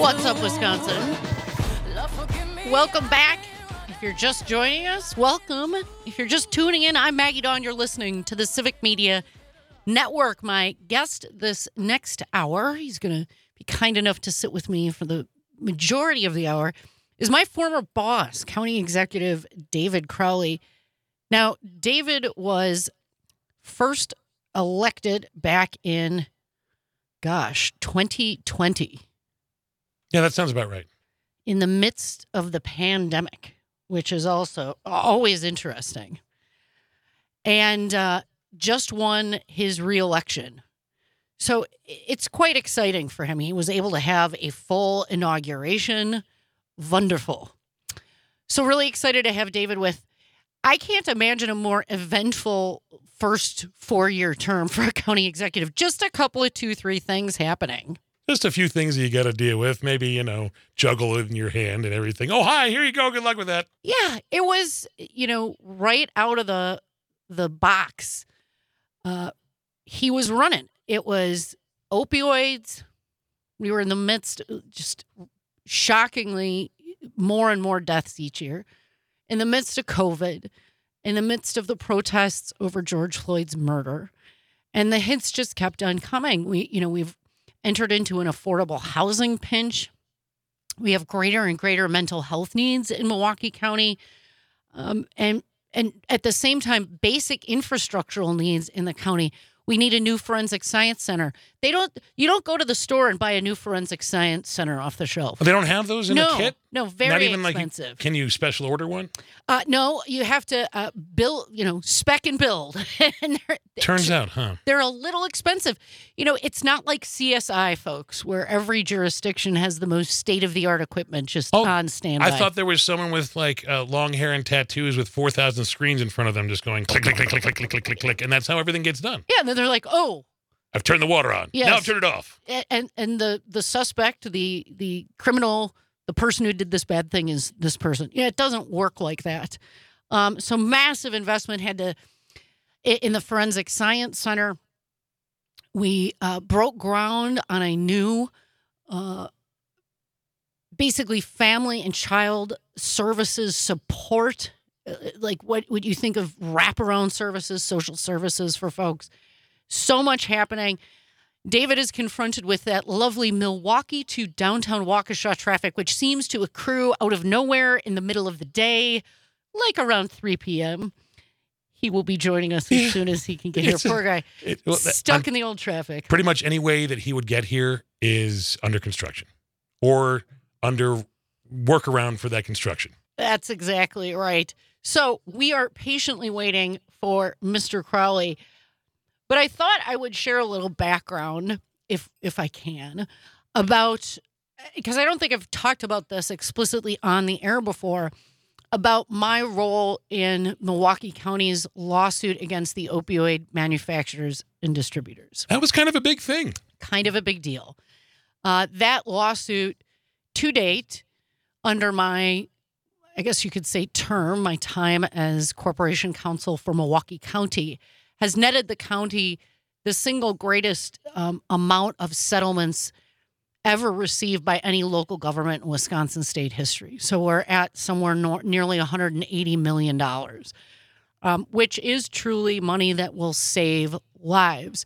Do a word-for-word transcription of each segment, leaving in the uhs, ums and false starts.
What's up, Wisconsin? Welcome back. If you're just joining us, welcome. If you're just tuning in, I'm Maggie Dawn. You're listening to the Civic Media Network. My guest this next hour, he's going to be kind enough to sit with me for the majority of the hour, is my former boss, County Executive David Crowley. Now, David was first elected back in, gosh, twenty twenty. Yeah, that sounds about right. In the midst of the pandemic, which is also always interesting. And uh, just won his reelection. So it's quite exciting for him. He was able to have a full inauguration. Wonderful. So really excited to have David with. I can't imagine a more eventful first four-year term for a county executive. Just a couple of two, three things happening. Just a few things that you got to deal with. Maybe, you know, juggle it in your hand and everything. Oh, hi, here you go. Good luck with that. Yeah, it was, you know, right out of the the box. Uh, he was running. It was opioids. We were in the midst, just shockingly, more and more deaths each year. In the midst of COVID, in the midst of the protests over George Floyd's murder. And the hits just kept on coming. We, you know, we've entered into an affordable housing pinch. We have greater and greater mental health needs in Milwaukee County. Um, and and at the same time, basic infrastructural needs in the county. We need a new forensic science center. They don't. You don't go to the store and buy a new forensic science center off the shelf. They don't have those in no, a kit? No, very Not even expensive. Like, can you special order one? Uh, no, you have to uh, build, you know, spec and build. and Turns out, huh? They're a little expensive. You know, it's not like C S I, folks, where every jurisdiction has the most state-of-the-art equipment just oh, on standby. I thought there was someone with, like, uh, long hair and tattoos with four thousand screens in front of them just going click, click, click, click, click, click, click, click, click, and that's how everything gets done. Yeah, and then they're like, oh. I've turned the water on. Yes. Now I've turned it off. And and the, the suspect, the the criminal, the person who did this bad thing is this person. Yeah, it doesn't work like that. Um, so massive investment had to, in the Forensic Science Center, we uh, broke ground on a new, uh, basically family and child services support, uh, like what would you think of wraparound services, social services for folks. So much happening. David is confronted with that lovely Milwaukee to downtown Waukesha traffic, which seems to accrue out of nowhere in the middle of the day, like around three p.m. He will be joining us as soon as he can get here. It's a- Poor guy. It, well, that- Stuck I'm- in the old traffic. Pretty much any way that he would get here is under construction or under workaround for that construction. That's exactly right. So we are patiently waiting for Mister Crowley. But I thought I would share a little background, if if I can, about, because I don't think I've talked about this explicitly on the air before, about my role in Milwaukee County's lawsuit against the opioid manufacturers and distributors. That was kind of a big thing. Kind of a big deal. Uh, that lawsuit, to date, under my, I guess you could say term, my time as Corporation Counsel for Milwaukee County, has netted the county the single greatest um, amount of settlements ever received by any local government in Wisconsin state history. So we're at somewhere nor- nearly one hundred eighty million dollars, um, which is truly money that will save lives.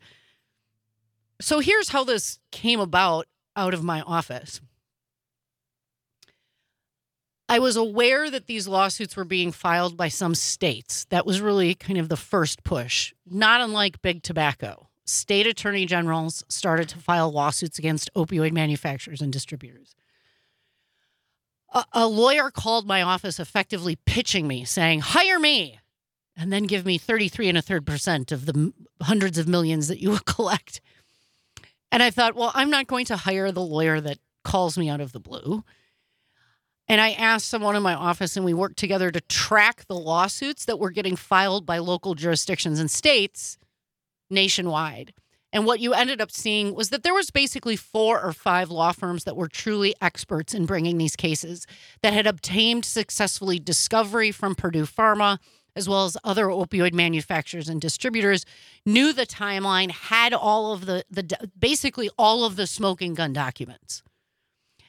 So here's how this came about out of my office. I was aware that these lawsuits were being filed by some states. That was really kind of the first push, not unlike big tobacco. State attorney generals started to file lawsuits against opioid manufacturers and distributors. A, a lawyer called my office effectively pitching me, saying, hire me, and then give me thirty-three and a third percent of the m- hundreds of millions that you will collect. And I thought, well, I'm not going to hire the lawyer that calls me out of the blue. And I asked someone in my office, and we worked together to track the lawsuits that were getting filed by local jurisdictions and states nationwide. And what you ended up seeing was that there was basically four or five law firms that were truly experts in bringing these cases, that had obtained successfully discovery from Purdue Pharma, as well as other opioid manufacturers and distributors, knew the timeline, had all of the, the basically all of the smoking gun documents.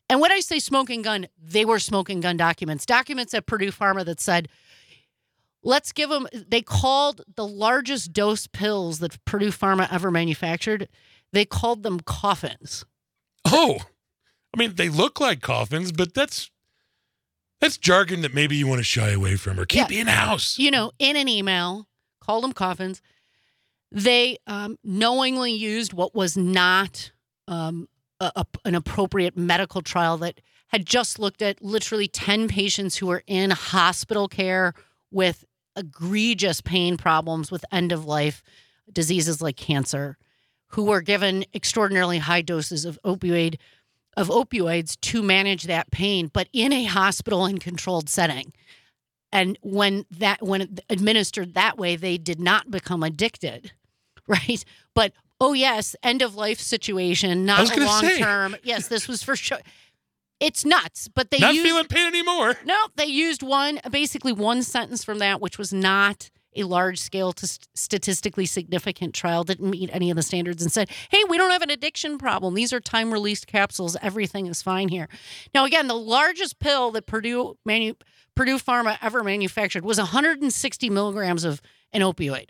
And when I say smoking gun, they were smoking gun documents. Documents at Purdue Pharma that said, let's give them, they called the largest dose pills that Purdue Pharma ever manufactured, they called them coffins. Oh, I mean, they look like coffins, but that's that's jargon that maybe you want to shy away from or keep Yeah. in-house. You know, in an email, called them coffins. They um, knowingly used what was not um, a, a, an appropriate medical trial that had just looked at literally ten patients who were in hospital care with egregious pain problems with end-of-life diseases like cancer, who were given extraordinarily high doses of opioid of opioids to manage that pain, but in a hospital and controlled setting. And when that when administered that way, they did not become addicted, right? But oh yes, end of life situation, I was not a gonna long say. term. Yes, this was for sure. It's nuts, but they Not used feeling pain anymore. no, they used one basically one sentence from that, which was not a large scale to st- statistically significant trial, didn't meet any of the standards, and said, hey, we don't have an addiction problem. These are time released capsules. Everything is fine here. Now, again, the largest pill that Purdue manu- Purdue Pharma ever manufactured was one hundred sixty milligrams of an opioid.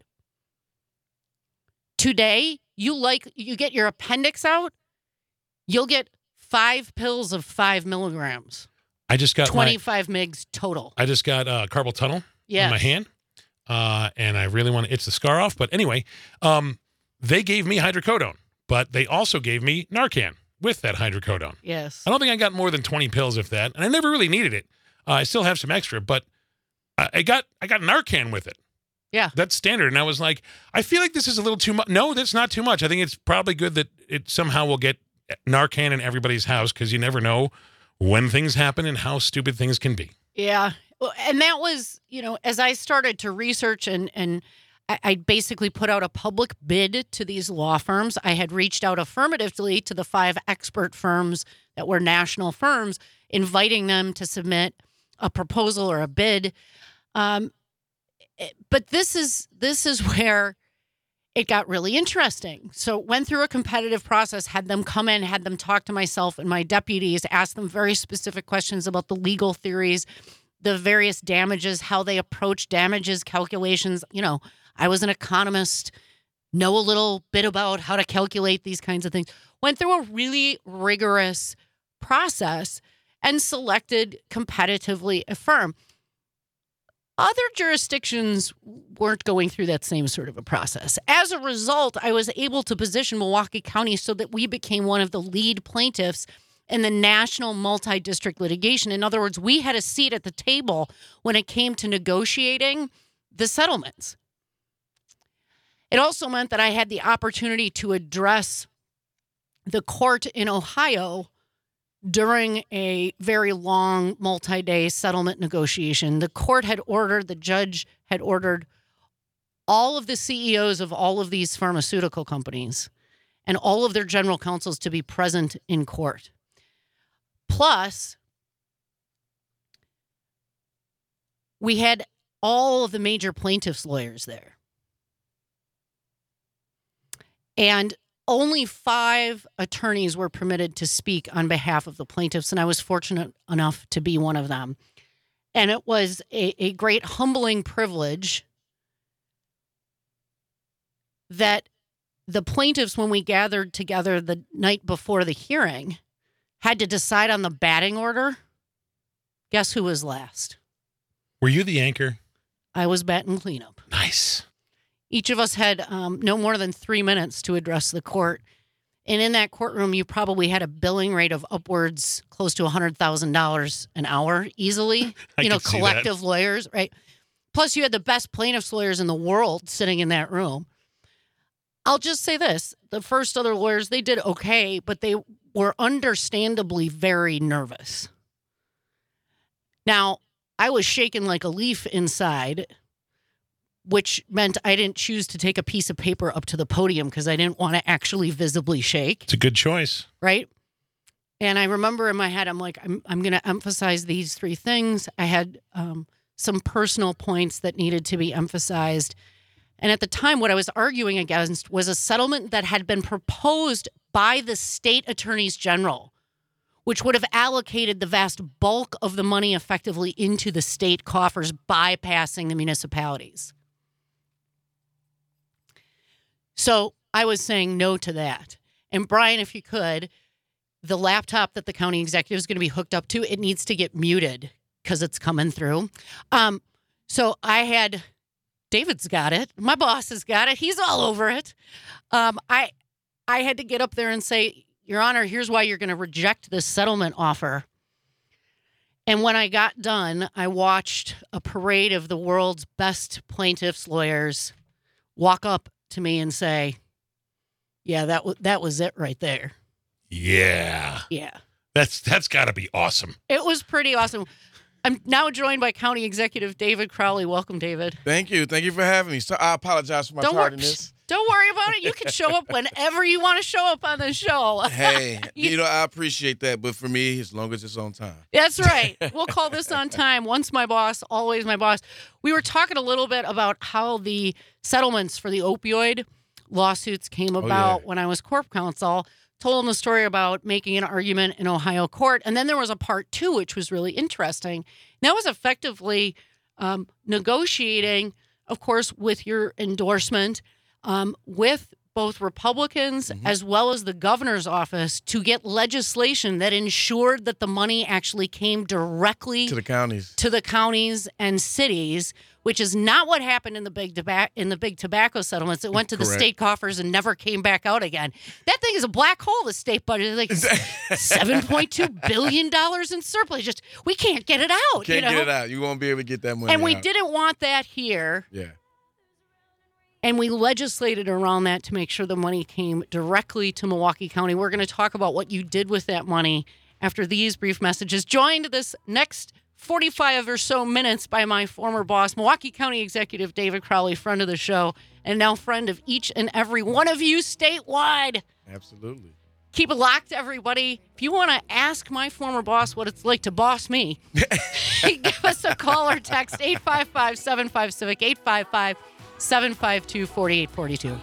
Today, you like you get your appendix out, you'll get five pills of five milligrams, I just got my, twenty-five migs total. I just got uh, carpal tunnel Yeah. on my hand, uh, and I really want to itch the scar off. But anyway, um, they gave me hydrocodone, but they also gave me Narcan with that hydrocodone. Yes. I don't think I got more than twenty pills, if that, and I never really needed it. Uh, I still have some extra, but I, I got I got Narcan with it. Yeah. That's standard. And I was like, I feel like this is a little too much. No, that's not too much. I think it's probably good that it somehow will get Narcan in everybody's house because you never know when things happen and how stupid things can be. Yeah. Well, and that was, you know, as I started to research and, and I, I basically put out a public bid to these law firms. I had reached out affirmatively to the five expert firms that were national firms, inviting them to submit a proposal or a bid. Um, but this is this is where it got really interesting. So went through a competitive process, had them come in, had them talk to myself and my deputies, asked them very specific questions about the legal theories, the various damages, how they approach damages calculations. You know, I was an economist, know a little bit about how to calculate these kinds of things. Went through a really rigorous process and selected competitively a firm. Other jurisdictions weren't going through that same sort of a process. As a result, I was able to position Milwaukee County so that we became one of the lead plaintiffs in the national multi-district litigation. In other words, we had a seat at the table when it came to negotiating the settlements. It also meant that I had the opportunity to address the court in Ohio during a very long multi-day settlement negotiation. The court had ordered, the judge had ordered all of the C E Os of all of these pharmaceutical companies and all of their general counsels to be present in court. Plus, we had all of the major plaintiffs' lawyers there. And only five attorneys were permitted to speak on behalf of the plaintiffs, and I was fortunate enough to be one of them. And it was a, a great humbling privilege that the plaintiffs, when we gathered together the night before the hearing, had to decide on the batting order. Guess who was last? Were you the anchor? I was batting cleanup. Nice. Each of us had um, no more than three minutes to address the court. And in that courtroom, you probably had a billing rate of upwards close to one hundred thousand dollars an hour easily. I You know, could see collective lawyers, right? Plus, you had the best plaintiffs' lawyers in the world sitting in that room. I'll just say this. The first other lawyers, they did okay, but they were understandably very nervous. Now, I was shaking like a leaf inside, which meant I didn't choose to take a piece of paper up to the podium because I didn't want to actually visibly shake. It's a good choice. Right? And I remember in my head, I'm like, I'm, I'm going to emphasize these three things. I had um, some personal points that needed to be emphasized. And at the time, what I was arguing against was a settlement that had been proposed by the state attorneys general, which would have allocated the vast bulk of the money effectively into the state coffers, bypassing the municipalities. So I was saying no to that. And Brian, if you could, the laptop that the county executive is going to be hooked up to, it needs to get muted because it's coming through. Um, so I had, David's got it. My boss has got it. He's all over it. Um, I, I had to get up there and say, Your Honor, here's why you're going to reject this settlement offer. And when I got done, I watched a parade of the world's best plaintiffs' lawyers walk up to me and say, yeah, that, w- that was it right there. Yeah. Yeah. That's that's got to be awesome. It was pretty awesome. I'm now joined by County Executive David Crowley. Welcome, David. Thank you. Thank you for having me. So I apologize for my Don't, wor- tardiness. don't worry about it. You can show up whenever you want to show up on the show. Hey, You- you know, I appreciate that. But for me, as long as it's on time. That's right. We'll call this on time. Once my boss, always my boss. We were talking a little bit about how the settlements for the opioid lawsuits came about yeah. when I was corp counsel. Told them the story about making an argument in Ohio court. And then there was a part two, which was really interesting. And that was effectively um, negotiating, of course, with your endorsement, um, with both Republicans Mhm. as well as the governor's office to get legislation that ensured that the money actually came directly To the counties. to the counties and cities, which is not what happened in the big tobacco in the big tobacco settlements. It went to the Correct. state coffers and never came back out again. That thing is a black hole. The state budget, like seven point two billion dollars in surplus. Just we can't get it out. Can't you know? get it out. You won't be able to get that money And we out. didn't want that here. Yeah. And we legislated around that to make sure the money came directly to Milwaukee County. We're going to talk about what you did with that money after these brief messages. Joined this next forty-five or so minutes by my former boss, Milwaukee County Executive David Crowley, friend of the show, and now friend of each and every one of you statewide. Absolutely. Keep it locked, everybody. If you want to ask my former boss what it's like to boss me, give us a call or text eight five five, seven five civic, eight five five, seven five two, four eight four two.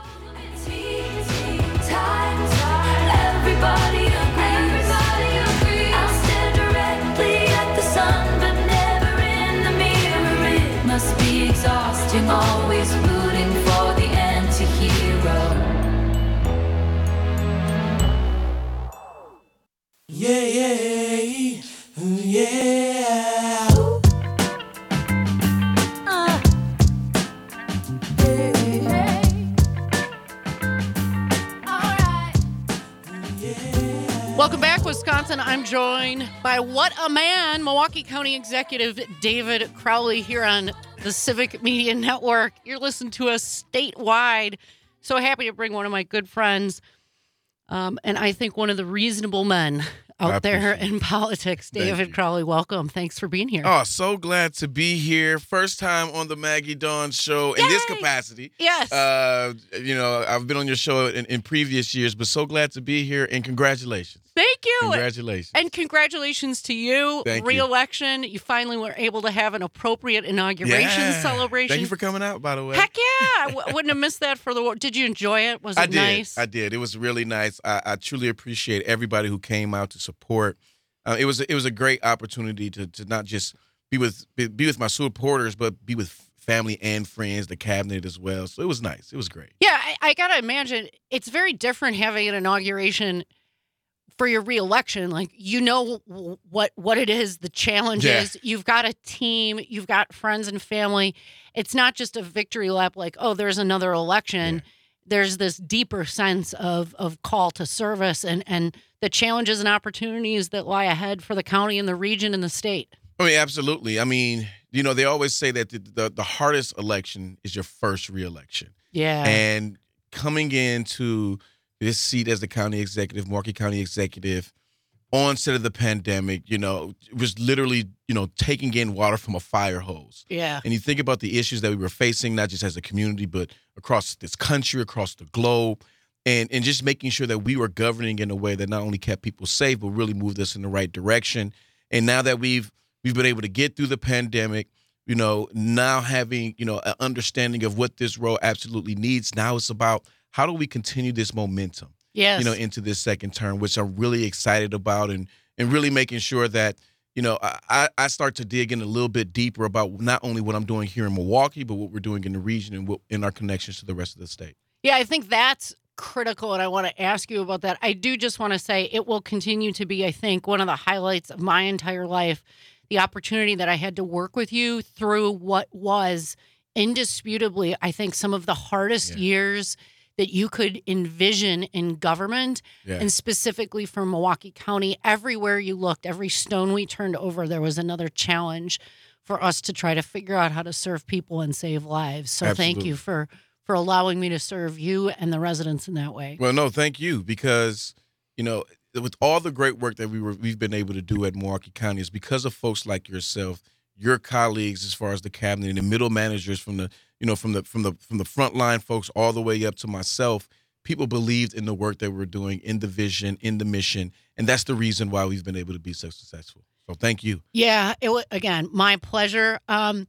Everybody agrees. I'll stare directly at the sun, but never in the mirror. It must be exhausting, always rooting for the anti-hero. Yeah, yeah, yeah. Uh. Hey, hey. All right. Welcome back, Wisconsin. I'm joined by What a Man, Milwaukee County Executive David Crowley here on the Civic Media Network. You're listening to us statewide. So happy to bring one of my good friends, um, and I think one of the reasonable men I out there appreciate in politics. Thank David you. Crowley, welcome. Thanks for being here. Oh, so glad to be here. First time on the Maggie Dawn show in this Yay! capacity. Yes. Uh, you know, I've been on your show in, in previous years, but so glad to be here and congratulations. Thank you. Congratulations. And congratulations to you. Thank you. Re-election. You finally were able to have an appropriate inauguration Yeah. celebration. Thank you for coming out, by the way. Heck yeah. I w- wouldn't have missed that for the war. Did you enjoy it? Was it I did. nice? I did. It was really nice. I, I truly appreciate everybody who came out to support. Uh, it was it was a great opportunity to to not just be with be, be with my supporters, but be with family and friends, the cabinet as well. So it was nice. It was great. Yeah, I, I got to imagine it's very different having an inauguration for your reelection. Like, you know w- what what it is, the challenges. You've got a team. You've got friends and family. It's not just a victory lap like, oh, there's another election. Yeah. There's this deeper sense of of call to service and, and the challenges and opportunities that lie ahead for the county and the region and the state. I mean, absolutely. I mean, you know, they always say that the the, the hardest election is your first reelection. Yeah. And coming into this seat as the county executive, Milwaukee County executive, onset of the pandemic, you know, it was literally, you know, taking in water from a fire hose. yeah. And you think about the issues that we were facing, not just as a community, but across this country, across the globe, and, and just making sure that we were governing in a way that not only kept people safe, but really moved us in the right direction. And now that we've we've been able to get through the pandemic, you know, now having, you know, an understanding of what this role absolutely needs, now it's about how do we continue this momentum? Yes. you know, into this second term, which I'm really excited about, and and really making sure that, you know, I, I start to dig in a little bit deeper about not only what I'm doing here in Milwaukee, but what we're doing in the region and what, in our connections to the rest of the state. Yeah, I think that's critical, and I want to ask you about that. I do just want to say it will continue to be, I think, one of the highlights of my entire life, the opportunity that I had to work with you through what was indisputably, I think, some of the hardest Yeah. years that you could envision in government, Yeah. and specifically for Milwaukee County. Everywhere you looked, every stone we turned over, there was another challenge for us to try to figure out how to serve people and save lives. So thank Absolutely. you for for allowing me to serve you and the residents in that way. Well, no, thank you, because, you know, with all the great work that we were we've been able to do at Milwaukee County is because of folks like yourself, your colleagues, as far as the cabinet and the middle managers, from the you know from the from the from the frontline folks all the way up to myself. People believed in the work that we're doing, in the vision, in the mission, and that's the reason why we've been able to be so successful. So thank you. Yeah, it was, again, my pleasure. Um,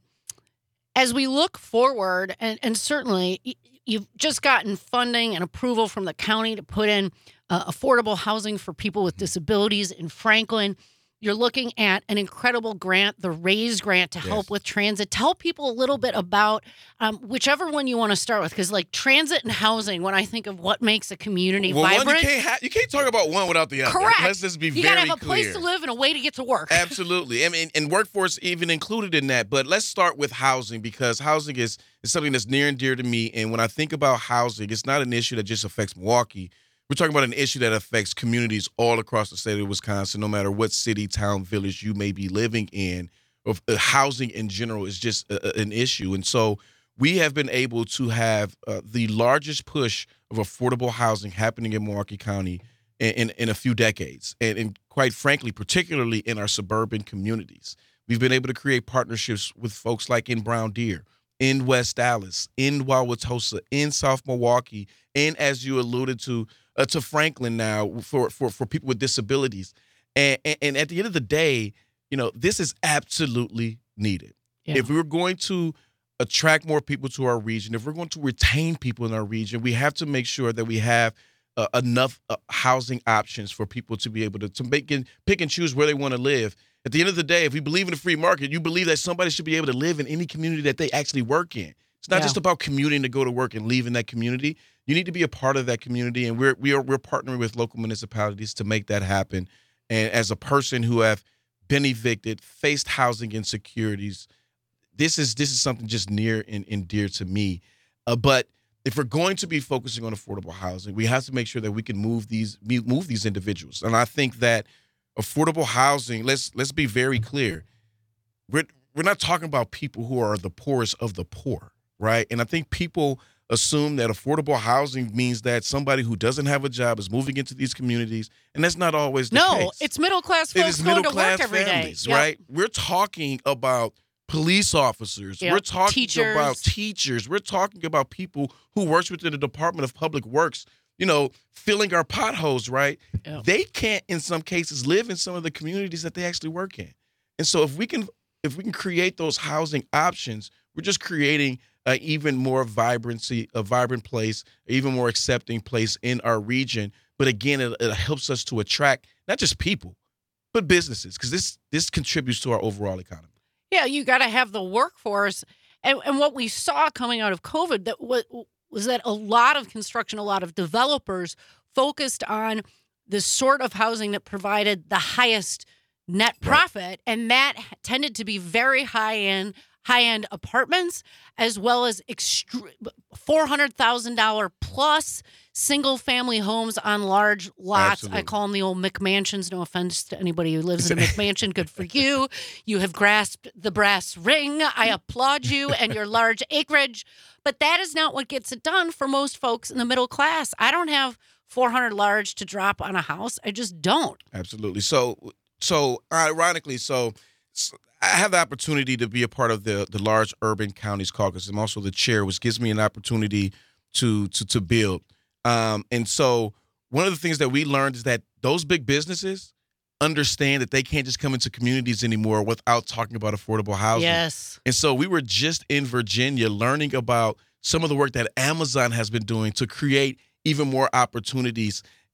as we look forward, and, and certainly y- you've just gotten funding and approval from the county to put in uh, affordable housing for people with disabilities in Franklin. You're looking at an incredible grant, the RAISE grant, to help Yes. with transit. Tell people a little bit about um, whichever one you want to start with, because like transit and housing, when I think of what makes a community Well, vibrant, one you can't ha- you can't talk about one without the other. correct. Let's just be you very gotta have a clear. place to live and a way to get to work. Absolutely. I mean, and workforce even included in that. But let's start with housing, because housing is, is something that's near and dear to me. And when I think about housing, it's not an issue that just affects Milwaukee. We're talking about an issue that affects communities all across the state of Wisconsin, no matter what city, town, village you may be living in. Of uh, housing in general is just a, a- an issue. And so we have been able to have uh, the largest push of affordable housing happening in Milwaukee County in, in, in a few decades. And, and quite frankly, particularly in our suburban communities. We've been able to create partnerships with folks like in Brown Deer, in West Dallas, in Wauwatosa, in South Milwaukee, and as you alluded to, uh, to Franklin now for, for, for people with disabilities. And, and, and at the end of the day, you know, this is absolutely needed. Yeah. If we were going to attract more people to our region, if we're going to retain people in our region, we have to make sure that we have uh, enough uh, housing options for people to be able to, to make and pick and choose where they want to live. At the end of the day, if we believe in the free market, you believe that somebody should be able to live in any community that they actually work in. It's not Yeah. just about commuting to go to work and leaving that community. You need to be a part of that community, and we're we are we're partnering with local municipalities to make that happen. And as a person who have been evicted, faced housing insecurities, this is this is something just near and, and dear to me. Uh, but if we're going to be focusing on affordable housing, we have to make sure that we can move these move these individuals. And I think that affordable housing, let's let's be very clear. We're we're not talking about people who are the poorest of the poor, right? And I think people assume that affordable housing means that somebody who doesn't have a job is moving into these communities, and that's not always the no, case. it's middle class It folks is going middle to work class every day. families, Yep. right? We're talking about police officers. Yep. We're talking Teachers. about teachers. We're talking about people who work within the Department of Public Works, you know, filling our potholes, right? Yep. They can't, in some cases, live in some of the communities that they actually work in. And so if we can if we can create those housing options, we're just creating an even more vibrancy, a vibrant place, even more accepting place in our region. But again, it, it helps us to attract not just people, but businesses, because this this contributes to our overall economy. Yeah, you got to have the workforce. And, and what we saw coming out of COVID that was, was that a lot of construction, a lot of developers focused on the sort of housing that provided the highest net profit, and that tended to be very high end, high end apartments, as well as extre- four hundred thousand dollars plus single family homes on large lots. Absolutely. I call them the old McMansions. No offense to anybody who lives in a McMansion. Good for you. You have grasped the brass ring. I applaud you and your large acreage. But that is not what gets it done for most folks in the middle class. I don't have four hundred large to drop on a house. I just don't. Absolutely. So, so ironically, so, so I have the opportunity to be a part of the the large urban counties caucus. I'm also the chair, which gives me an opportunity to to to build. Um, and so one of the things that we learned is that those big businesses understand that they can't just come into communities anymore without talking about affordable housing. Yes. And so we were just in Virginia learning about some of the work that Amazon has been doing to create even more opportunities.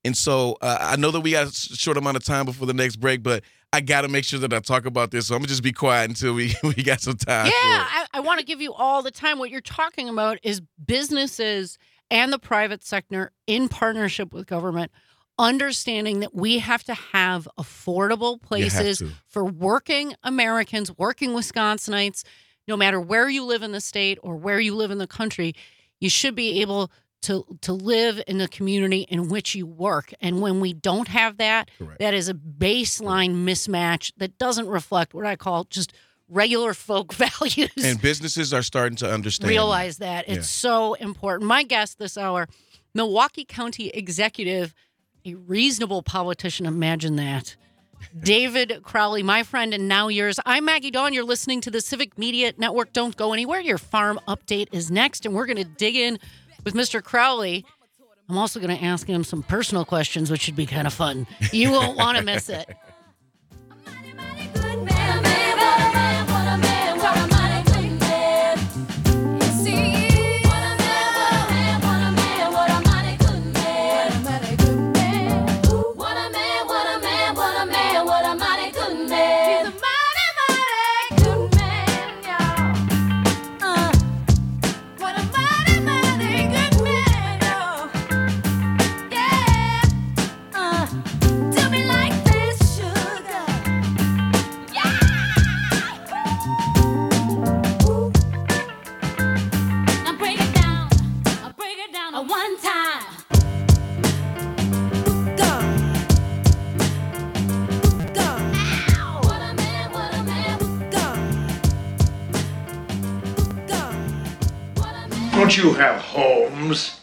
And so uh, I know that we got a short amount of time before the next break, but I got to make sure that I talk about this. So I'm going to just be quiet until we, we got some time. Yeah, for it. I, I want to give you all the time. What you're talking about is businesses and the private sector in partnership with government, understanding that we have to have affordable places to. for working Americans, working Wisconsinites, no matter where you live in the state or where you live in the country. You should be able to to live in the community in which you work. And when we don't have that, Correct. that is a baseline mismatch that doesn't reflect what I call just regular folk values. And businesses are starting to understand. Realize that. It's Yeah. so important. My guest this hour, Milwaukee County Executive, a reasonable politician, imagine that. David Crowley, my friend, and now yours. I'm Maggie Dawn. You're listening to the Civic Media Network. Don't go anywhere. Your farm update is next, and we're going to dig in with Mister Crowley. I'm also going to ask him some personal questions, which should be kind of fun. You won't want to miss it. Don't you have homes?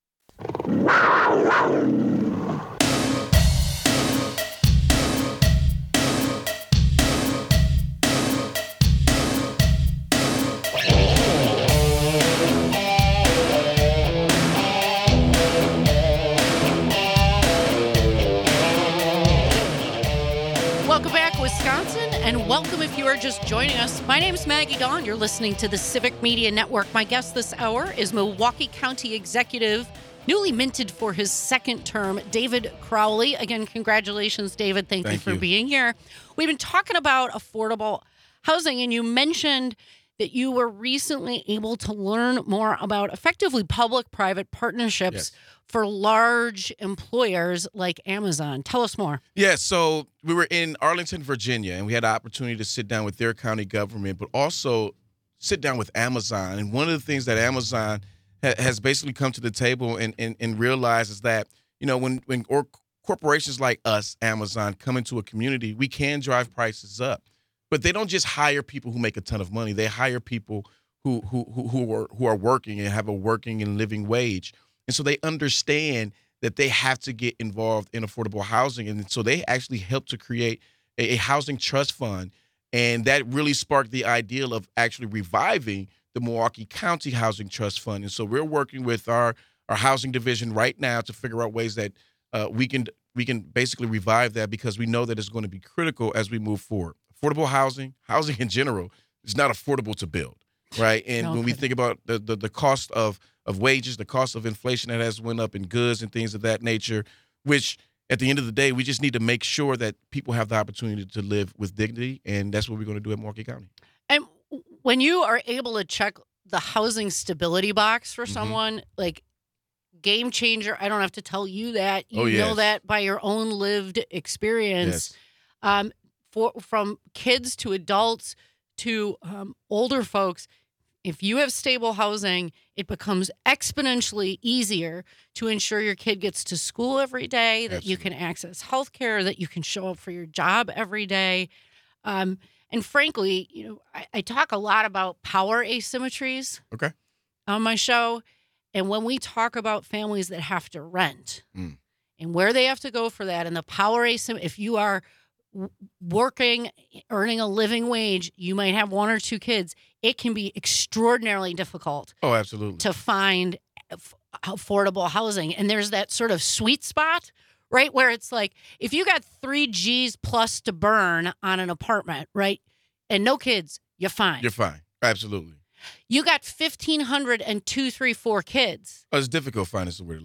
Welcome back, Wisconsin, and welcome if you are just joining us. My name is Maggie Dawn. You're listening to the Civic Media Network. My guest this hour is Milwaukee County Executive, newly minted for his second term, David Crowley. Again, congratulations, David. Thank, Thank you for you. being here. We've been talking about affordable housing, and you mentioned that you were recently able to learn more about effectively public-private partnerships Yes. for large employers like Amazon. Tell us more. Yeah, so we were in Arlington, Virginia, and we had the opportunity to sit down with their county government, but also sit down with Amazon. And one of the things that Amazon ha- has basically come to the table and, and, and realized is that, you know, when, when or corporations like us, Amazon, come into a community, we can drive prices up. But they don't just hire people who make a ton of money. They hire people who who who, who are who are working and have a working and living wage. And so they understand that they have to get involved in affordable housing. And so they actually helped to create a, a housing trust fund. And that really sparked the ideal of actually reviving the Milwaukee County Housing Trust Fund. And so we're working with our, our housing division right now to figure out ways that uh, we can we can basically revive that, because we know that it's going to be critical as we move forward. Affordable housing, housing in general, is not affordable to build, right? And No when we kidding. think about the, the the cost of of wages, the cost of inflation that has went up in goods and things of that nature, which at the end of the day, we just need to make sure that people have the opportunity to live with dignity, and that's what we're going to do at Milwaukee County. And when you are able to check the housing stability box for Mhm. someone, like game changer, I don't have to tell you that. You Oh, know yes. that by your own lived experience. Um, for from kids to adults to um, older folks, if you have stable housing, it becomes exponentially easier to ensure your kid gets to school every day, that you can access health care, that you can show up for your job every day. Um, and frankly, you know, I, I talk a lot about power asymmetries Okay. on my show. And when we talk about families that have to rent Mm. and where they have to go for that, and the power asymmetry, if you are w- working, earning a living wage, you might have one or two kids. It can be extraordinarily difficult Oh, absolutely. to find aff- affordable housing. And there's that sort of sweet spot, right? Where it's like, if you got three G's plus to burn on an apartment, right? And no kids, you're fine. You're fine. Absolutely. You got fifteen hundred and two, three, four kids. Oh, it's difficult finding somewhere to live.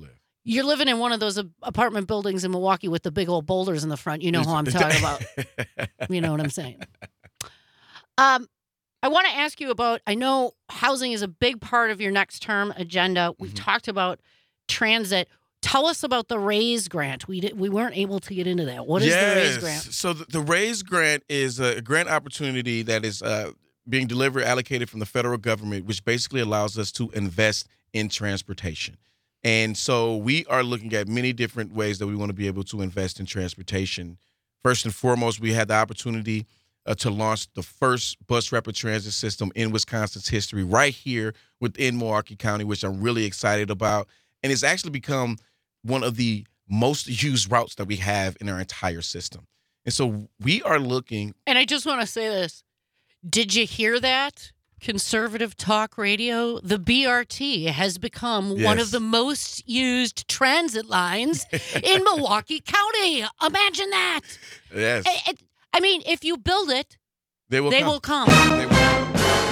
You're living in one of those a- apartment buildings in Milwaukee with the big old boulders in the front. You know who I'm talking about. You know what I'm saying? Um, I want to ask you about, I know housing is a big part of your next term agenda. We've Mhm. talked about transit. Tell us about the RAISE grant. We did, we weren't able to get into that. What is the RAISE grant? So the, the RAISE grant is a grant opportunity that is uh, being delivered, allocated from the federal government, which basically allows us to invest in transportation. And so we are looking at many different ways that we want to be able to invest in transportation. First and foremost, we had the opportunity uh, to launch the first bus rapid transit system in Wisconsin's history right here within Milwaukee County, which I'm really excited about. And it's actually become one of the most used routes that we have in our entire system. And so we are looking. And I just want to say this. Did you hear that? Conservative Talk Radio, the B R T has become one Yes. of the most used transit lines in Milwaukee County. Imagine that. Yes. I, I- I mean, if you build it, They will they come. will come. They will.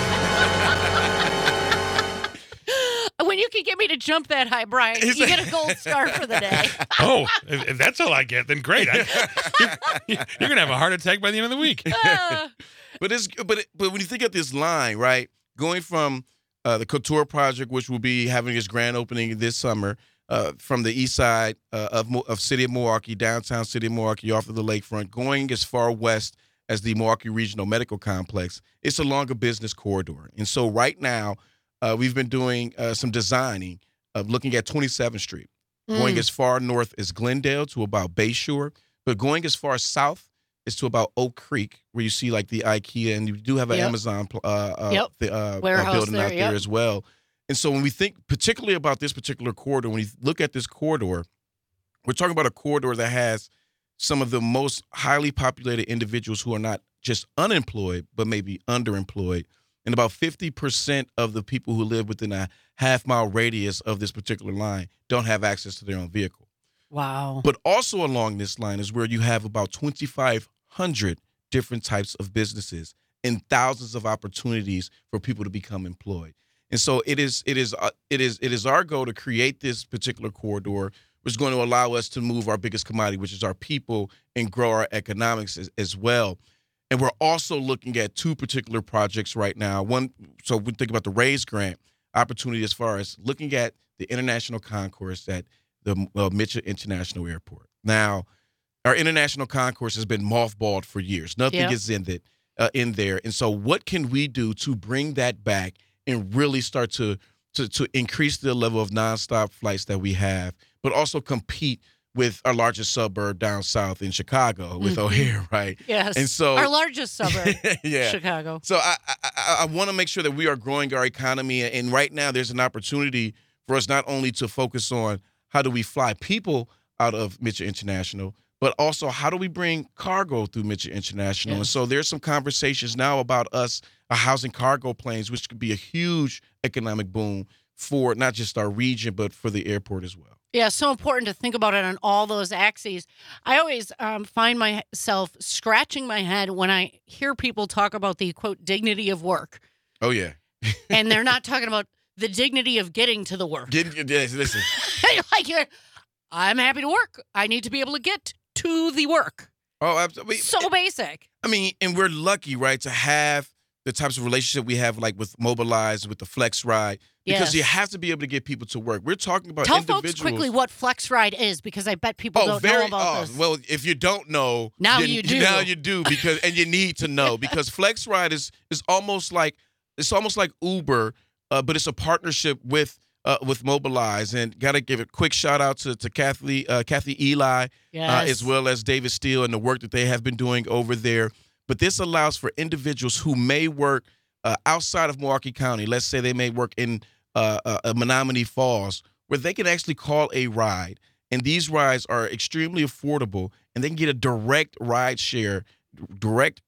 When you can get me to jump that high, Brian, you get a gold star for the day. Oh, if, if that's all I get, then great. I, you're you're going to have a heart attack by the end of the week. Uh, But it's but it, but when you think of this line, right, going from uh, the Couture Project, which will be having its grand opening this summer, uh, from the east side uh, of Mo- of City of Milwaukee, downtown City of Milwaukee, off of the lakefront, going as far west as the Milwaukee Regional Medical Complex, it's along a business corridor. And so right now, uh, we've been doing uh, some designing of looking at twenty-seventh Street, going Mm. as far north as Glendale to about Bayshore, but going as far south is to about Oak Creek, where you see like the IKEA, and you do have an Yep. Amazon pl- uh, uh, Yep. the, uh, uh, Warehouse building there, out yep. there as well. And so when we think particularly about this particular corridor, when you look at this corridor, we're talking about a corridor that has some of the most highly populated individuals who are not just unemployed, but maybe underemployed. And about fifty percent of the people who live within a half mile radius of this particular line don't have access to their own vehicle. wow. But also along this line is where you have about twenty-five hundred different types of businesses and thousands of opportunities for people to become employed. And so it is it is uh, it is it is our goal to create this particular corridor, which is going to allow us to move our biggest commodity, which is our people, and grow our economics as, as well. And we're also looking at two particular projects right now. One, so we think about the RAISE grant opportunity as far as looking at the international concourse at the uh, Mitchell International Airport. Now, our international concourse has been mothballed for years. Nothing Yep. is in it, uh, in there. And so what can we do to bring that back and really start to, to, to increase the level of nonstop flights that we have, but also compete with our largest suburb down south in Chicago with Mhm. O'Hare, right? Yes. And so Our largest suburb, yeah. Chicago. So I I, I, I want to make sure that we are growing our economy, and right now there's an opportunity for us not only to focus on how do we fly people out of Mitchell International, but also how do we bring cargo through Mitchell International. And Yes. so there's some conversations now about us uh, housing cargo planes, which could be a huge economic boom for not just our region, but for the airport as well. Yeah, so important to think about it on all those axes. I always um, find myself scratching my head when I hear people talk about the, quote, dignity of work. Oh, yeah. And they're not talking about the dignity of getting to the work. Get, get, yes, listen. like, you're, I'm happy to work. I need to be able to get to the work. Oh, absolutely. So basic. I mean, and we're lucky, right, to have the types of relationship we have, like with Mobilize, with the Flex Ride, because Yes. you have to be able to get people to work. We're talking about Tell individuals. folks quickly what Flex Ride is, because I bet people Oh, don't very. know about oh, this. well, if you don't know, Now you, you do. Now you do because, and you need to know because Flex Ride is is almost like it's almost like Uber, uh, but it's a partnership with uh, with Mobilize. And got to give a quick shout out to to Kathy uh, Kathy Eli, yes. uh, as well as David Steele and the work that they have been doing over there. But this allows for individuals who may work uh, outside of Milwaukee County. Let's say they may work in uh, uh, Menominee Falls, where they can actually call a ride. And these rides are extremely affordable, and they can get a direct ride share, direct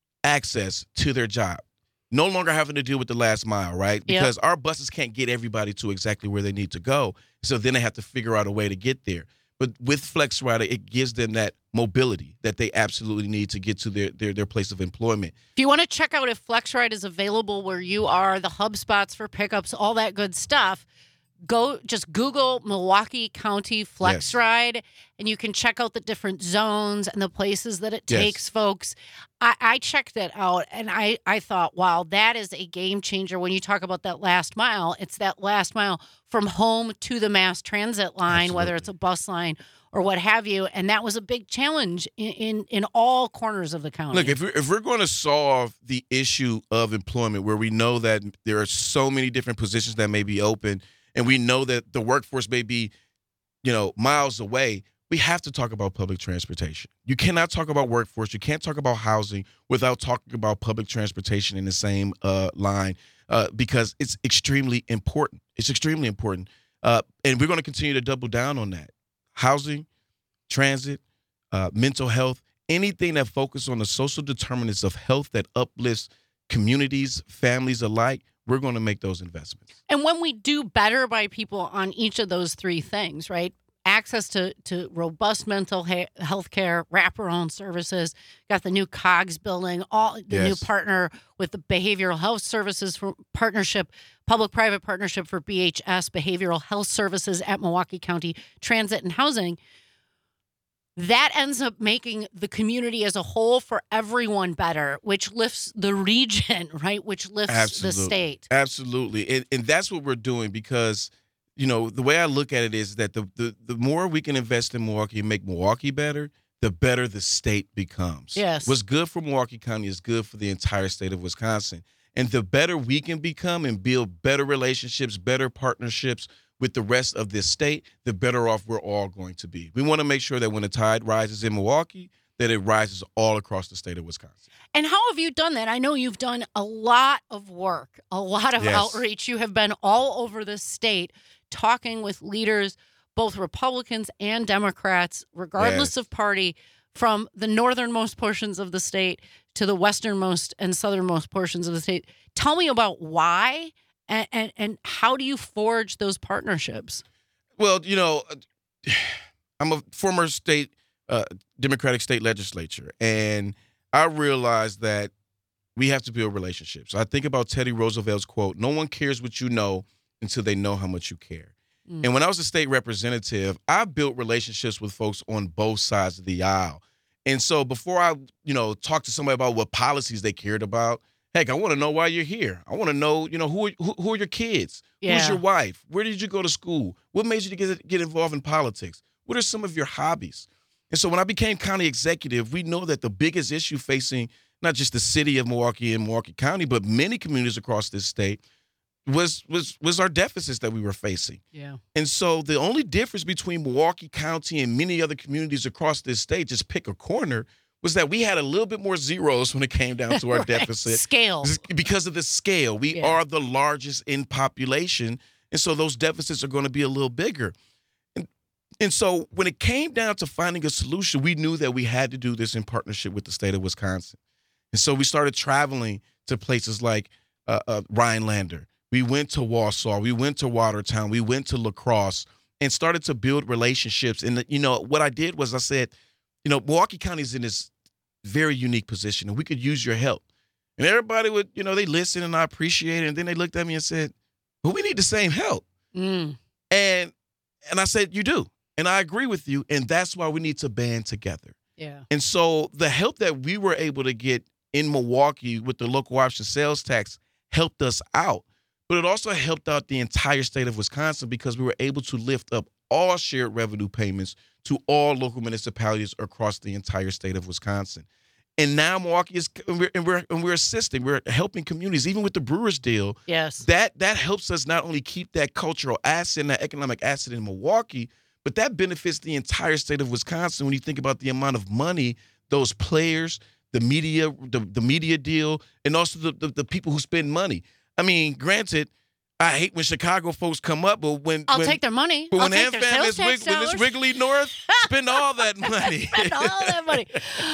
access to their job. No longer having to deal with the last mile, right? Because our buses can't get everybody to exactly where they need to go. So then they have to figure out a way to get there. But with Flex Rider, it gives them that mobility that they absolutely need to get to their their, their place of employment. If you want to check out if FlexRide is available where you are, the hub spots for pickups, all that good stuff, go just Google Milwaukee County Flex Yes. Ride, and you can check out the different zones and the places that it Yes. takes folks. I, I checked it out, and I, I thought, wow, that is a game changer. When you talk about that last mile, it's that last mile from home to the mass transit line, whether it's a bus line or what have you. And that was a big challenge in, in, in all corners of the county. Look, if we're, if we're going to solve the issue of employment, where we know that there are so many different positions that may be open, and we know that the workforce may be, you know, miles away, we have to talk about public transportation. You cannot talk about workforce. You can't talk about housing without talking about public transportation in the same uh, line uh, because it's extremely important. It's extremely important. Uh, and we're going to continue to double down on that. Housing, transit, uh, mental health, anything that focuses on the social determinants of health that uplifts communities, families alike, we're going to make those investments. And when we do better by people on each of those three things, right? Access to, to robust mental he- health care, wraparound services, got the new COGS building, all the new Yes. partner with the behavioral health services for partnership, public-private partnership for B H S, behavioral health services at Milwaukee County Transit and Housing. That ends up making the community as a whole for everyone better, which lifts the region, right? Which lifts Absolutely. the state. Absolutely. And, and that's what we're doing because, you know, the way I look at it is that the, the, the more we can invest in Milwaukee and make Milwaukee better, the better the state becomes. Yes. What's good for Milwaukee County is good for the entire state of Wisconsin. And the better we can become and build better relationships, better partnerships with the rest of this state, the better off we're all going to be. We want to make sure that when the tide rises in Milwaukee, that it rises all across the state of Wisconsin. And how have you done that? I know you've done a lot of work, a lot of Yes. outreach. You have been all over the state talking with leaders, both Republicans and Democrats, regardless Yes. of party, from the northernmost portions of the state to the westernmost and southernmost portions of the state. Tell me about why and, and, and how do you forge those partnerships? Well, you know, I'm a former state uh, Democratic state legislature, and I realized that we have to build relationships. I think about Teddy Roosevelt's quote, "No one cares what you know until they know how much you care." Mm. And when I was a state representative, I built relationships with folks on both sides of the aisle. And so before I, you know, talk to somebody about what policies they cared about, heck, I want to know why you're here. I want to know, you know, who are, who, who are your kids? Yeah. Who's your wife? Where did you go to school? What made you get, get involved in politics? What are some of your hobbies? And so when I became county executive, we know that the biggest issue facing not just the city of Milwaukee and Milwaukee County, but many communities across this state was was was our deficits that we were facing. Yeah. And so the only difference between Milwaukee County and many other communities across this state, just pick a corner, was that we had a little bit more zeros when it came down to our Right. deficit. Scale. Because of the scale. We Yeah. are the largest in population, and so those deficits are going to be a little bigger. And, and so when it came down to finding a solution, we knew that we had to do this in partnership with the state of Wisconsin. And so we started traveling to places like uh, uh, Rhinelander. We went to Wausau. We went to Watertown. We went to La Crosse and started to build relationships. And, you know, what I did was I said, you know, Milwaukee County is in this very unique position, and we could use your help. And everybody would, you know, they listened, and I appreciate it. And then they looked at me and said, well, we need the same help. Mm. And and I said, you do. And I agree with you. And that's why we need to band together. Yeah. And so the help that we were able to get in Milwaukee with the local option sales tax helped us out. But it also helped out the entire state of Wisconsin because we were able to lift up all shared revenue payments to all local municipalities across the entire state of Wisconsin. And now Milwaukee is, and we're, and we're, and we're assisting, we're helping communities, even with the Brewers deal. Yes. That that helps us not only keep that cultural asset and that economic asset in Milwaukee, but that benefits the entire state of Wisconsin when you think about the amount of money those players, the media, the, the media deal, and also the, the, the people who spend money. I mean, granted, I hate when Chicago folks come up, but when I'll when, take their money. but I'll when take their AmFam sales is tax wig, when it's dollars. Wrigley North, spend all that money. Spend all that money.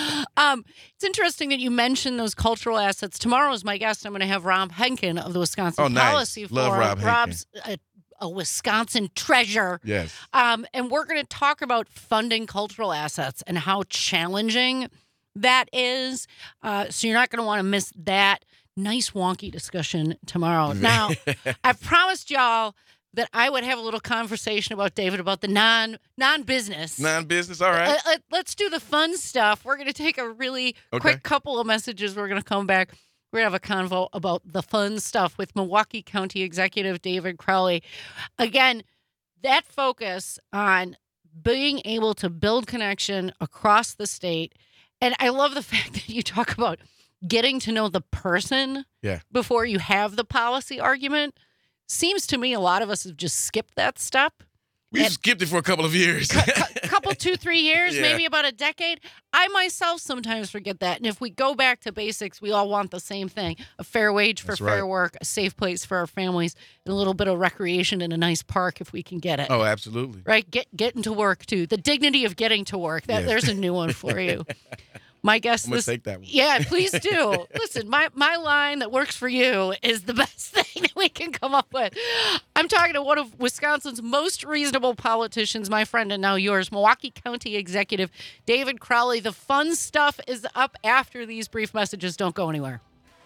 Um, it's interesting that you mentioned those cultural assets. Tomorrow is my guest. I'm going to have Rob Henkin of the Wisconsin Oh, nice. Policy Love Forum. Rob Henkin. Rob's a, a Wisconsin treasure. Yes. Um, and we're going to talk about funding cultural assets and how challenging that is. Uh, so you're not going to want to miss that nice wonky discussion tomorrow. Now, I promised y'all that I would have a little conversation about David about the non non business. Non-business, all right. Let, let, let's do the fun stuff. We're going to take a really Okay. quick couple of messages. We're going to come back. We're going to have a convo about the fun stuff with Milwaukee County Executive David Crowley. Again, that focus on being able to build connection across the state. And I love the fact that you talk about getting to know the person Yeah. before you have the policy argument. Seems to me a lot of us have just skipped that step. We and- skipped it for a couple of years. A couple, two, three years, Yeah. maybe about a decade. I myself sometimes forget that. And if we go back to basics, we all want the same thing: a fair wage for That's fair right. work, a safe place for our families, and a little bit of recreation in a nice park if we can get it. Oh, absolutely. Right? Get getting to work too. The dignity of getting to work. That Yes. There's a new one for you. My guess I'm going this to take that one. yeah, please do. Listen, my, my line that works for you is the best thing that we can come up with. I'm talking to one of Wisconsin's most reasonable politicians, my friend, and now yours, Milwaukee County Executive David Crowley. The fun stuff is up after these brief messages. Don't go anywhere.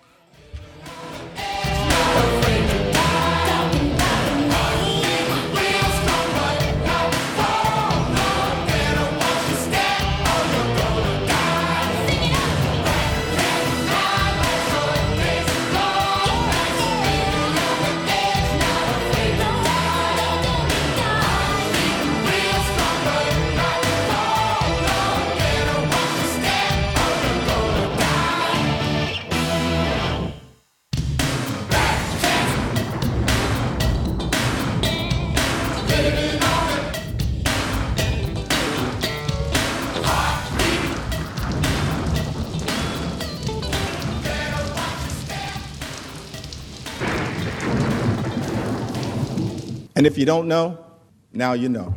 And if you don't know, now you know.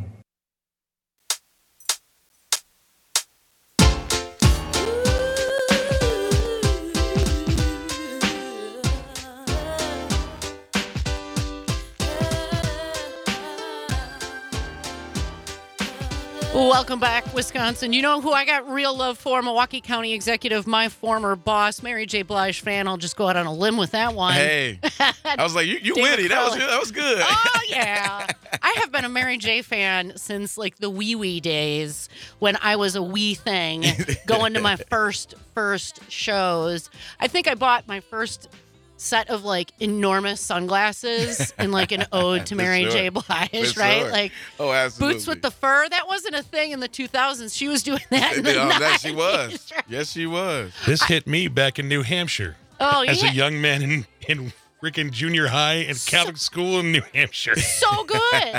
Welcome back, Wisconsin. You know who I got real love for? Milwaukee County Executive, my former boss, Mary J. Blige fan. I'll just go out on a limb with that one. Hey, I was like, you, you David witty. That was Crowley. good. That was good. Oh, yeah. I have been a Mary J. fan since like the wee wee days when I was a wee thing going to my first, first shows. I think I bought my first set of like enormous sunglasses in like an ode to For Mary sure. J. Blige, For right? sure. Like Oh, absolutely. boots with the fur. That wasn't a thing in the two thousands. She was doing that in the Oh, that she nineties, was. right? Yes, she was. This hit me back in New Hampshire Oh, as yeah. a young man in, in freaking junior high and Catholic school in New Hampshire. So good.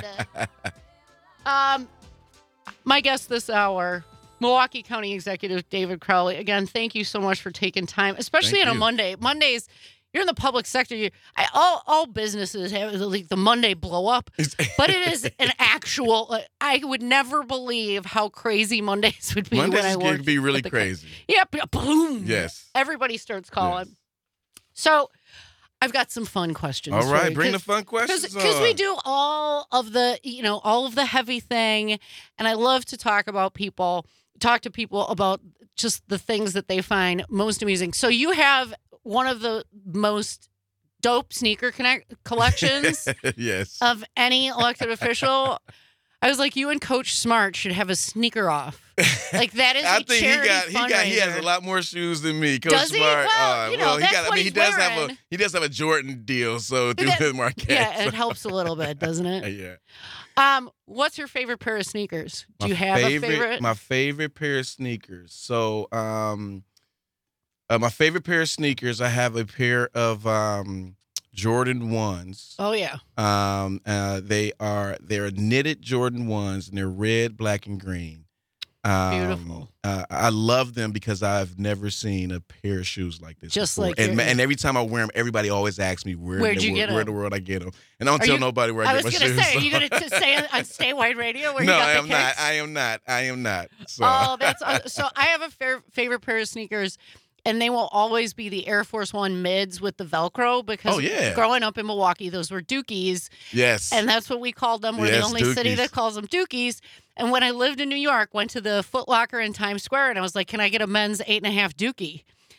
um, my guest this hour, Milwaukee County Executive David Crowley. Again, thank you so much for taking time, especially Thank on a you. Monday. Mondays, you're in the public sector. You, I, all all businesses have like the Monday blow up, but it is an actual. Like, I would never believe how crazy Mondays would be Mondays when I can worked. be really at the- crazy. Yeah, b- boom. Yes. Everybody starts calling. Yes. So, I've got some fun questions. All for right, you, bring the 'cause- fun questions because we on. do all of the you know all of the heavy thing, and I love to talk about people talk to people about just the things that they find most amusing. So you have one of the most dope sneaker connect- collections Yes. of any elected official. I was like, you and Coach Smart should have a sneaker off. Like that is a I think he charity got he got he has fundraiser. a lot more shoes than me. Coach Does he? Smart. Well, uh, you know, well, he that's got. I what mean, he he's does have a wearing. he does have a Jordan deal. So through That- his Marquette. Yeah, so- it helps a little bit, doesn't it? Yeah. Um, what's your favorite pair of sneakers? Do My you have a favorite? My favorite pair of sneakers. So, um, uh, my favorite pair of sneakers. I have a pair of um, Jordan ones. Oh yeah. Um, uh, they are they're knitted Jordan ones, and they're red, black, and green. Um, Beautiful. Uh, I love them because I've never seen a pair of shoes like this. Just before. like and your- and every time I wear them, everybody always asks me where Where'd in the you world, get where in 'em? the world I get them, and I don't Are tell you- nobody where I, I get was my gonna shoes. say, are you gonna t- stay on, on Statewide Radio where no, you got I the am not. kicks? I am not. I am not. So. Oh, that's uh, so. I have a fair, favorite pair of sneakers, and they will always be the Air Force One mids with the Velcro because Oh, yeah. growing up in Milwaukee, those were Dookies, yes. and that's what we called them. We're Yes, the only city Dookies. that calls them Dookies. And when I lived in New York, went to the Foot Locker in Times Square, and I was like, "Can I get a men's eight and a half Dookie?"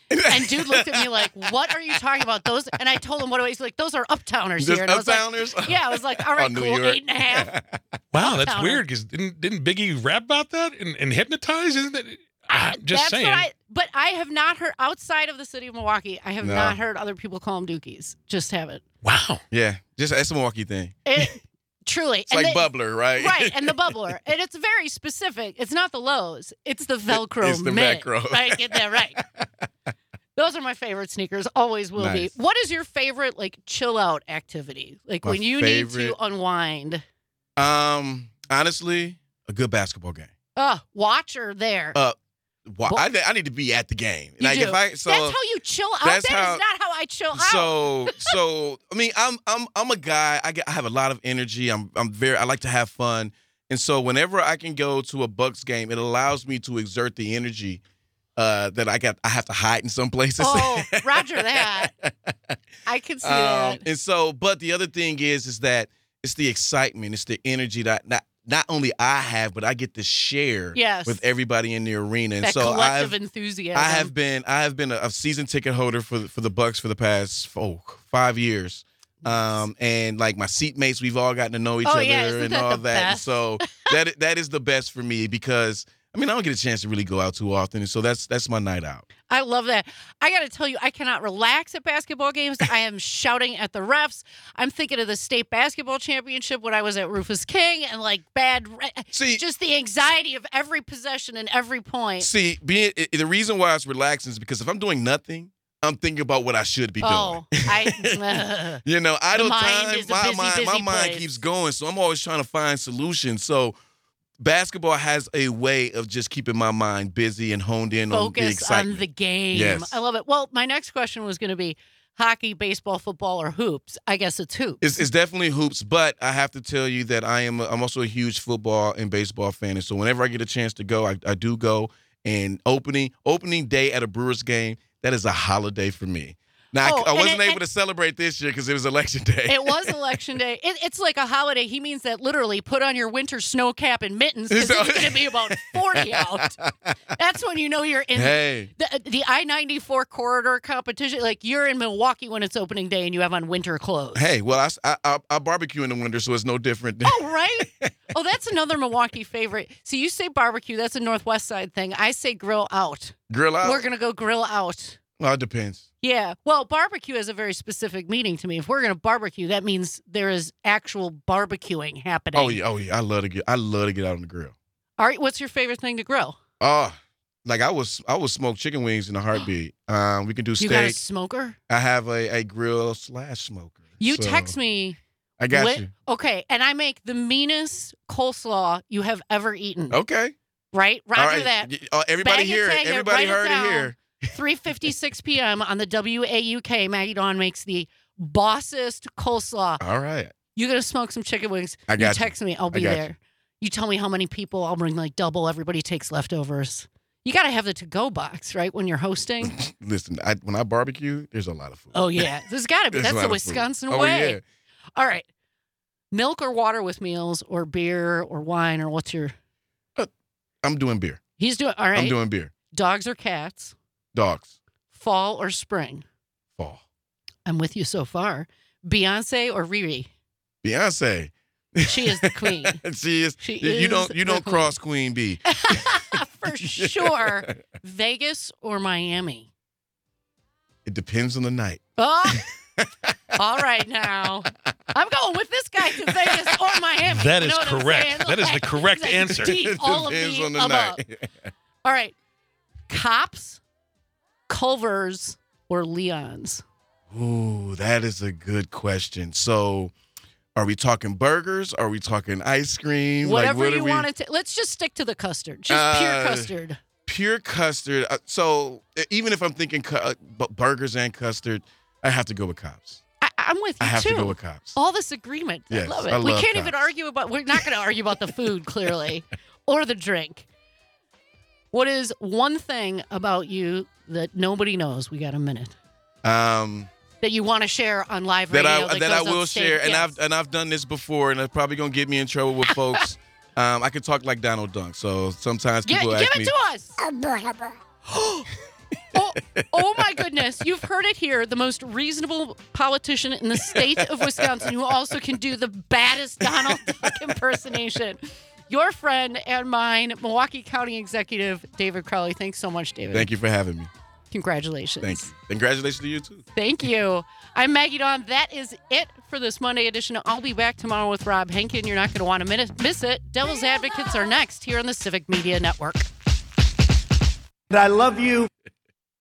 And dude looked at me like, what are you talking about? Those, and I told him what he's like, those are uptowners Just here. And I was like, uptowners? yeah, I was like, all right, Oh, New cool, York. eight and a half. Wow, that's Uptowner. weird because didn't, didn't Biggie rap about that and, and hypnotize? Isn't that? I'm just That's saying. what I, but I have not heard, outside of the city of Milwaukee, I have No. not heard other people call them dookies. Just haven't. Wow. Yeah, just that's a Milwaukee thing. It, truly. It's like bubbler, right? Right, and the bubbler. And it's very specific. It's not the lows. It's the Velcro It's the mint. Velcro. Right, get that right. Those are my favorite sneakers. Always will Nice. be. What is your favorite, like, chill out activity? Like, My when you need favorite- to unwind. Um, honestly, a good basketball game. Oh, watch or there. Uh, Why, Well- I, I need to be at the game. You like do. if I so that's how you chill out. That that's is how- not how I chill out. so so I mean I'm I'm I'm a guy. I get I have a lot of energy. I'm I'm very I like to have fun. And so whenever I can go to a Bucks game, it allows me to exert the energy uh, that I got I have to hide in some places. Oh, Roger that. I can see Um, that. and so, but the other thing is, is that it's the excitement, it's the energy that not not only I have, but I get to share Yes. with everybody in the arena. And That so collective I've, enthusiasm. I have been I have been a, a season ticket holder for the- for the Bucks for the past oh, five years. Um, and like my seatmates, we've all gotten to know each Oh, other yeah, isn't and that all the that. And best? so that that is the best for me because I mean I don't get a chance to really go out too often, and so that's that's my night out. I love that. I got to tell you, I cannot relax at basketball games. I am shouting at the refs. I'm thinking of the state basketball championship when I was at Rufus King and like bad, re- See, just the anxiety of every possession and every point. See, being i- the reason why it's relaxing is because if I'm doing nothing, I'm thinking about what I should be Oh, doing. I. You know, idle mind time, is a my busy, mind, my busy mind place. keeps going. So I'm always trying to find solutions. So basketball has a way of just keeping my mind busy and honed in on the Focus excitement. on the game. Yes. I love it. Well, my next question was going to be hockey, baseball, football, or hoops. I guess it's hoops. It's, it's definitely hoops, but I have to tell you that I am a, I'm also a huge football and baseball fan, and so whenever I get a chance to go, I, I do go. And opening opening day at a Brewers game, that is a holiday for me. Now Oh, I, I and wasn't it- able and- to celebrate this year because it was election day. It was election day. It, it's like a holiday. He means that literally put on your winter snow cap and mittens because So- it's going to be about forty out. That's when you know you're in Hey, the, the I ninety-four corridor competition. Like you're in Milwaukee when it's opening day and you have on winter clothes. hey, well, I, s- I, I- I barbecue in the winter, so it's no different. Oh, right? Oh, that's another Milwaukee favorite. So you say barbecue. That's a Northwest side thing. I say grill out. Grill out? We're going to go grill out. Well, it depends. Yeah. Well, barbecue has a very specific meaning to me. If we're going to barbecue, that means there is actual barbecuing happening. Oh yeah, oh yeah. I love to get I love to get out on the grill. All right. What's your favorite thing to grill? Oh, like I was I would smoke chicken wings in a heartbeat. Um, we can do You got a steak. smoker? I have a, a grill slash smoker. You So, text me. I got lit- you. Okay. And I make the meanest coleslaw you have ever eaten. Okay. Right? Roger All right. that. Y- uh, everybody Bang it, here. tang it, Everybody write it heard it, down. here. three fifty-six p.m. on the W A U K. Maggie Dawn makes the bossest coleslaw. All right. You're going to smoke some chicken wings. I got you you. text me. I'll be got there. You. tell me how many people. I'll bring like double. Everybody takes leftovers. You got to have the to-go box, right, when you're hosting? Listen, I, when I barbecue, there's a lot of food. Oh, yeah. There's got to be. There's a That's lot the of food. Wisconsin Oh, way. yeah. All right. Milk or water with meals or beer or wine or what's your... I'm doing beer. He's doing... All right. I'm doing beer. Dogs or cats? Dogs. Fall or spring? Fall. I'm with you so far. Beyonce or Riri? Beyonce. She is the queen. she is. She you is don't. You the don't queen. cross Queen Bee. For sure. Vegas or Miami? It depends on the night. Oh, all right now. I'm going with this guy to Vegas or Miami. That You is know what I'm correct. saying? That is the Like, correct like, answer. deep, It all of depends the on the above. night. All right. Cops, Culvers, or Leon's? Ooh, that is a good question. So, are we talking burgers? Are we talking ice cream? Whatever like, what you are we, want to. Let's just stick to the custard. Just pure Uh, custard. Pure custard. Uh, so, uh, even if I'm thinking cu- uh, bu- burgers and custard, I have to go with Cops. I, I'm with you I have too. to go with Cops. All this agreement. Yes, I love it. I we love can't even Cops. argue about. We're not going to argue about the food clearly, or the drink. What is one thing about you that nobody knows? We got a minute. Um, That you want to share on live that radio. I that I goes will on stage. share, and Yes. I've and I've done this before, and it's probably gonna get me in trouble with folks. um, I can talk like Donald Duck, so sometimes Give, people give ask it me. to us. oh, Oh, my goodness. You've heard it here. The most reasonable politician in the state of Wisconsin who also can do the baddest Donald Duck impersonation. Your friend and mine, Milwaukee County Executive David Crowley. Thanks so much, David. Thank you for having me. Congratulations. Thank you. Congratulations to you, too. Thank you. I'm Maggie Dawn. That is it for this Monday edition. I'll be back tomorrow with Rob Henkin. You're not going to want to miss it. Devil's Advocates are next here on the Civic Media Network. I love you.